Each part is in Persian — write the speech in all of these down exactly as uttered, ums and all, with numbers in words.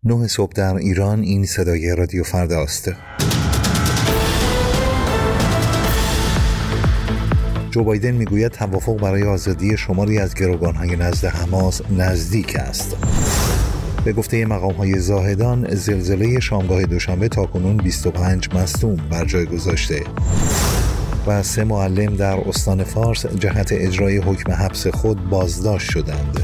نه صبح در ایران. این صدای رادیو فردا است. جو بایدن میگوید توافق برای آزادی شماری از گروگان‌های نزد حماس نزدیک است. به گفته مقام‌های زاهدان، زلزله شامگاه دوشنبه تاکنون بیست و پنج مصدوم بر جای گذاشته و سه معلم در استان فارس جهت اجرای حکم حبس خود بازداشت شدند.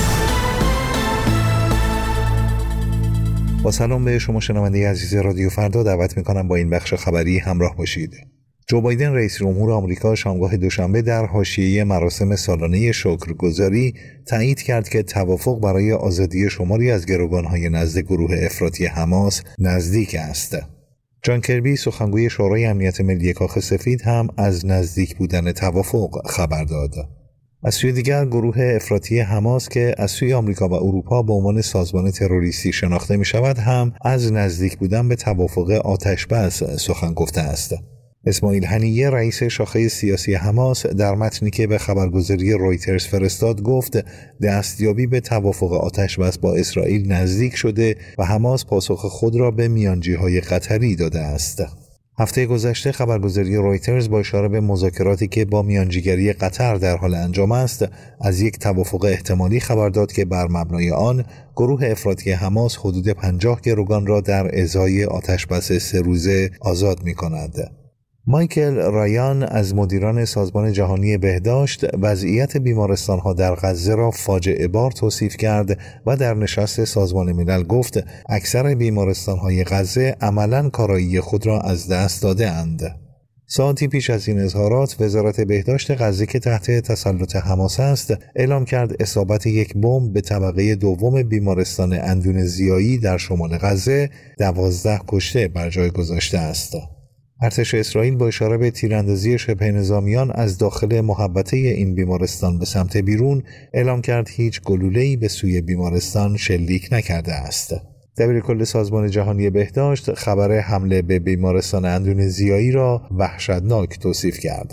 با سلام به شما شنونده عزیز رادیو فردا، دعوت میکنم با این بخش خبری همراه باشید. جو بایدن رئیس جمهور آمریکا شامگاه دوشنبه در حاشیه مراسم سالانه شکرگزاری تایید کرد که توافق برای آزادی شماری از گروگان‌های نزد گروه افراطی حماس نزدیک است. جان کربی سخنگوی شورای امنیت ملی کاخ سفید هم از نزدیک بودن توافق خبر داد. از سوی دیگر گروه افراطی حماس که از سوی آمریکا و اروپا به عنوان سازمان تروریستی شناخته می شود هم از نزدیک بودن به توافق آتش‌بس سخن گفته است. اسماعیل هنیه رئیس شاخه سیاسی حماس در متنی که به خبرگزاری رویترز فرستاد گفت دستیابی به توافق آتش‌بس با اسرائیل نزدیک شده و حماس پاسخ خود را به میانجی‌های قطری داده است. هفته گذشته خبرگزاری رویترز با اشاره به مذاکراتی که با میانجیگری قطر در حال انجام است از یک توافق احتمالی خبر داد که بر مبنای آن گروه افراطی حماس حدود پنجاه گروگان را در ازای آتش‌بس سه روزه آزاد می‌کند. مایکل رایان از مدیران سازمان جهانی بهداشت وضعیت بیمارستان‌ها در غزه را فاجعه بار توصیف کرد و در نشست سازمان ملل گفت اکثر بیمارستان‌های غزه عملاً کارایی خود را از دست داده اند. ساعتی پیش از این اظهارات وزارت بهداشت غزه که تحت تسلط حماس است اعلام کرد اصابت یک بمب به طبقه دوم بیمارستان اندونزیایی در شمال غزه دوازده کشته بر جای گذاشته است. ارتش اسرائیل با اشاره به تیراندازی شبه نظامیان از داخل محوطه این بیمارستان به سمت بیرون اعلام کرد هیچ گلوله‌ای به سوی بیمارستان شلیک نکرده است. دبیرکل سازمان جهانی بهداشت خبر حمله به بیمارستان اندونزیایی را وحشتناک توصیف کرد.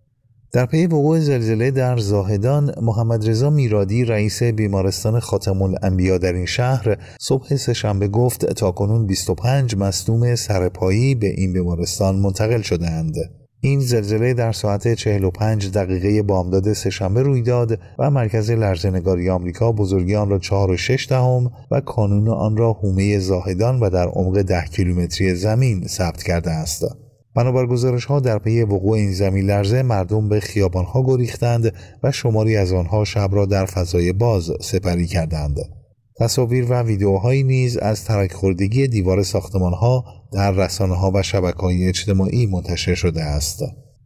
در پی وقوع زلزله در زاهدان، محمد رضا میرادی رئیس بیمارستان خاتم الانبیا در این شهر صبح سه‌شنبه گفت تاکنون بیست و پنج مصدوم سرپایی به این بیمارستان منتقل شده‌اند. این زلزله در ساعت چهل و پنج دقیقه بامداد سه‌شنبه روی داد و مرکز لرزه‌نگاری آمریکا بزرگی آن را چهار و شش دهم و کانون آن را حومه زاهدان و در عمق ده کیلومتری زمین ثبت کرده است. بنابر گزارش‌ها در پی وقوع این زمین لرزه مردم به خیابان‌ها گریختند و شماری از آنها شب را در فضای باز سپری کردند. تصاویر و ویدیوهایی نیز از ترک خوردگی دیوار ساختمان‌ها در رسانه‌ها و شبکه‌های اجتماعی منتشر شده است.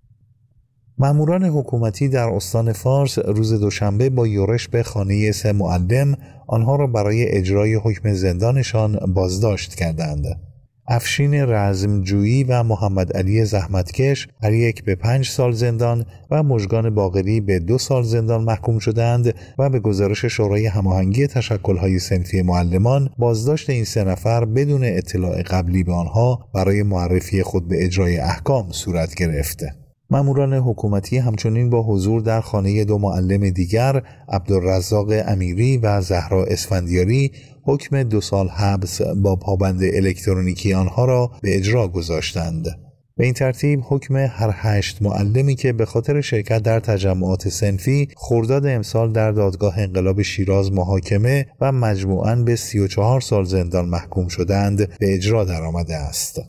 ماموران حکومتی در استان فارس روز دوشنبه با یورش به خانه سه معلم آنها را برای اجرای حکم زندانشان بازداشت کردند. افشین رزمجویی و محمد علی زحمتکش هر یک به پنج سال زندان و مژگان باقری به دو سال زندان محکوم شدند و به گزارش شورای هماهنگی تشکل‌های صنفی معلمان بازداشت این سه نفر بدون اطلاع قبلی به آنها برای معرفی خود به اجرای احکام صورت گرفته. ماموران حکومتی همچنین با حضور در خانه دو معلم دیگر عبدالرزاق امیری و زهرا اسفندیاری حکم دو سال حبس با پابند الکترونیکی آنها را به اجرا گذاشتند. به این ترتیب حکم هر هشت معلمی که به خاطر شرکت در تجمعات صنفی خرداد امسال در دادگاه انقلاب شیراز محاکمه و مجموعاً به سی و چهار سال زندان محکوم شدند به اجرا درآمده است.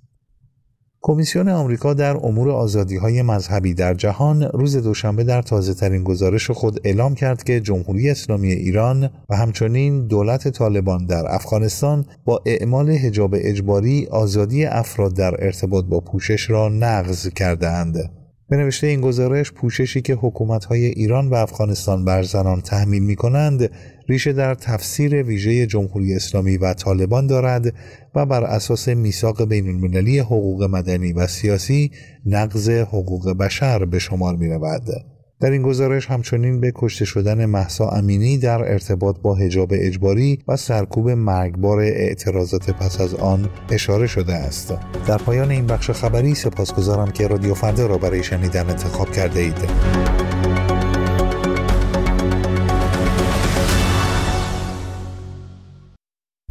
کمیسیون آمریکا در امور آزادی‌های مذهبی در جهان روز دوشنبه در تازه‌ترین گزارش خود اعلام کرد که جمهوری اسلامی ایران و همچنین دولت طالبان در افغانستان با اعمال حجاب اجباری آزادی افراد در ارتباط با پوشش را نقض کرده‌اند. به نوشته این گزارش پوششی که حکومت‌های ایران و افغانستان بر زنان تحمیل می‌کنند ریشه در تفسیر ویژه جمهوری اسلامی و طالبان دارد و بر اساس میثاق بین‌المللی حقوق مدنی و سیاسی نقض حقوق بشر به شمار می‌رود. در این گزارش همچنین به کشته شدن مهسا امینی در ارتباط با حجاب اجباری و سرکوب مرگبار اعتراضات پس از آن اشاره شده است. در پایان این بخش خبری سپاسگزارم که رادیو فردا را برای شنیدن انتخاب کرده اید.